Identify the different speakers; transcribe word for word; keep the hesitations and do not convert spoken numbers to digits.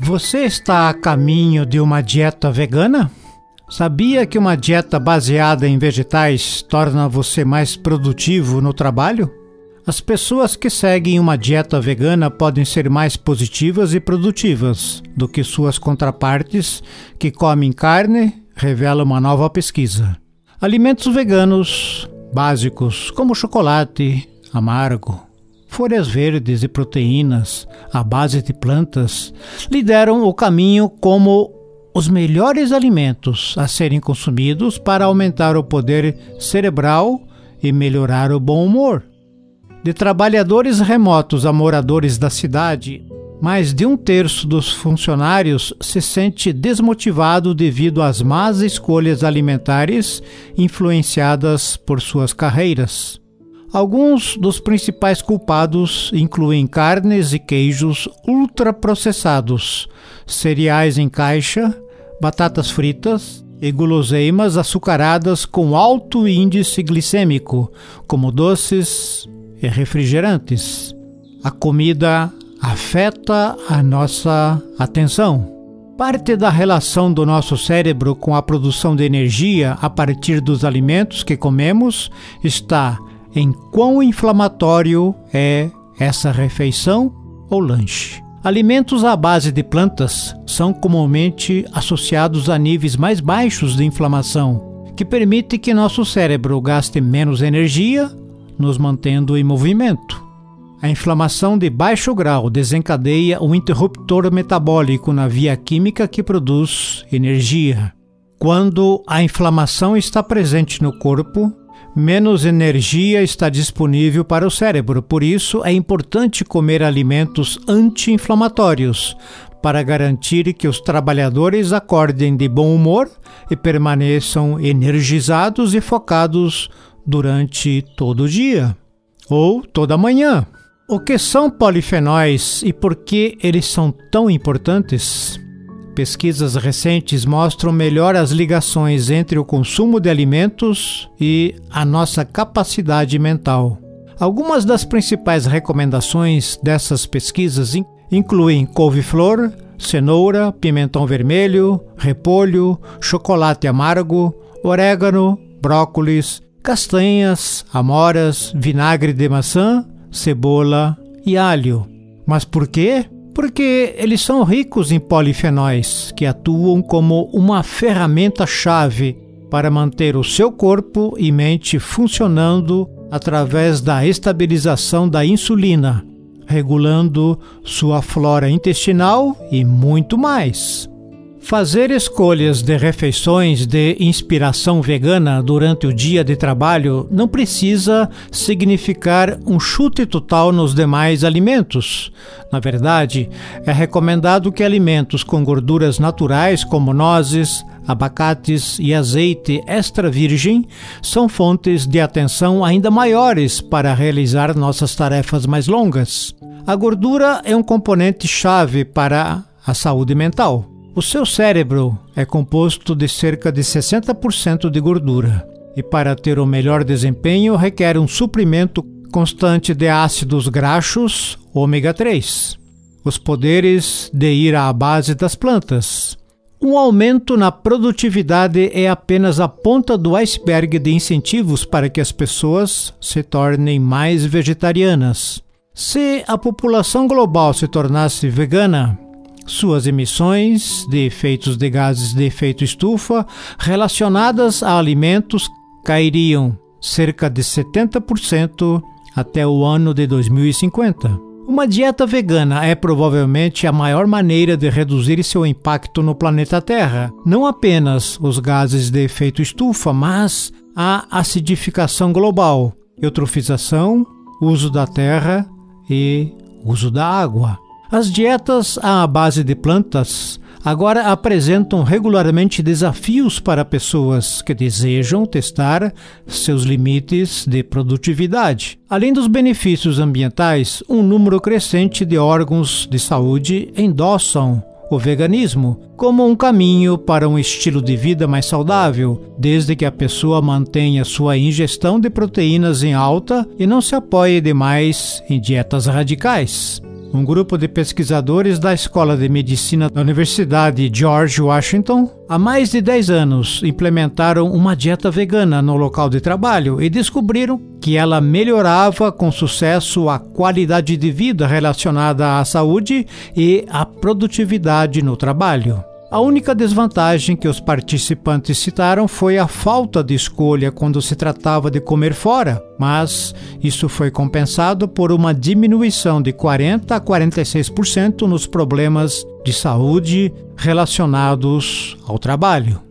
Speaker 1: Você está a caminho de uma dieta vegana? Sabia que uma dieta baseada em vegetais torna você mais produtivo no trabalho? As pessoas que seguem uma dieta vegana podem ser mais positivas e produtivas do que suas contrapartes que comem carne, revela uma nova pesquisa. Alimentos veganos básicos como chocolate amargo, folhas verdes e proteínas à base de plantas lideram o caminho como os melhores alimentos a serem consumidos para aumentar o poder cerebral e melhorar o bom humor. De trabalhadores remotos a moradores da cidade, mais de um terço dos funcionários se sente desmotivado devido às más escolhas alimentares influenciadas por suas carreiras. Alguns dos principais culpados incluem carnes e queijos ultraprocessados, cereais em caixa, batatas fritas e guloseimas açucaradas com alto índice glicêmico, como doces e refrigerantes. A comida afeta a nossa atenção. Parte da relação do nosso cérebro com a produção de energia a partir dos alimentos que comemos está em quão inflamatório é essa refeição ou lanche. Alimentos à base de plantas são comumente associados a níveis mais baixos de inflamação, que permite que nosso cérebro gaste menos energia, nos mantendo em movimento. A inflamação de baixo grau desencadeia um interruptor metabólico na via química que produz energia. Quando a inflamação está presente no corpo, menos energia está disponível para o cérebro. Por isso, é importante comer alimentos anti-inflamatórios para garantir que os trabalhadores acordem de bom humor e permaneçam energizados e focados durante todo o dia ou toda a manhã. O que são polifenóis e por que eles são tão importantes? Pesquisas recentes mostram melhor as ligações entre o consumo de alimentos e a nossa capacidade mental. Algumas das principais recomendações dessas pesquisas incluem couve-flor, cenoura, pimentão vermelho, repolho, chocolate amargo, orégano, brócolis, castanhas, amoras, vinagre de maçã, cebola e alho. Mas por quê? Porque eles são ricos em polifenóis, que atuam como uma ferramenta-chave para manter o seu corpo e mente funcionando através da estabilização da insulina, regulando sua flora intestinal e muito mais. Fazer escolhas de refeições de inspiração vegana durante o dia de trabalho não precisa significar um chute total nos demais alimentos. Na verdade, é recomendado que alimentos com gorduras naturais como nozes, abacates e azeite extra virgem são fontes de atenção ainda maiores para realizar nossas tarefas mais longas. A gordura é um componente-chave para a saúde mental. O seu cérebro é composto de cerca de sessenta por cento de gordura e para ter o melhor desempenho requer um suprimento constante de ácidos graxos ômega três. Os poderes de ir à base das plantas. Um aumento na produtividade é apenas a ponta do iceberg de incentivos para que as pessoas se tornem mais vegetarianas. Se a população global se tornasse vegana, suas emissões de efeitos de gases de efeito estufa relacionadas a alimentos cairiam cerca de setenta por cento até o ano de dois mil e cinquenta. Uma dieta vegana é provavelmente a maior maneira de reduzir seu impacto no planeta Terra. Não apenas os gases de efeito estufa, mas a acidificação global, eutrofização, uso da terra e uso da água. As dietas à base de plantas agora apresentam regularmente desafios para pessoas que desejam testar seus limites de produtividade. Além dos benefícios ambientais, um número crescente de órgãos de saúde endossam o veganismo como um caminho para um estilo de vida mais saudável, desde que a pessoa mantenha sua ingestão de proteínas em alta e não se apoie demais em dietas radicais. Um grupo de pesquisadores da Escola de Medicina da Universidade George Washington, há mais de dez anos, implementaram uma dieta vegana no local de trabalho e descobriram que ela melhorava com sucesso a qualidade de vida relacionada à saúde e à produtividade no trabalho. A única desvantagem que os participantes citaram foi a falta de escolha quando se tratava de comer fora, mas isso foi compensado por uma diminuição de quarenta a quarenta e seis por cento nos problemas de saúde relacionados ao trabalho.